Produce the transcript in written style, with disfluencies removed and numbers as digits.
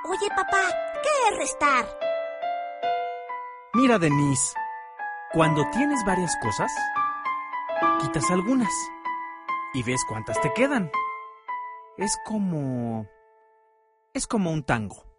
Oye, papá, ¿qué es restar? Mira, Denise, cuando tienes varias cosas, quitas algunas y ves cuántas te quedan. Es como un tango.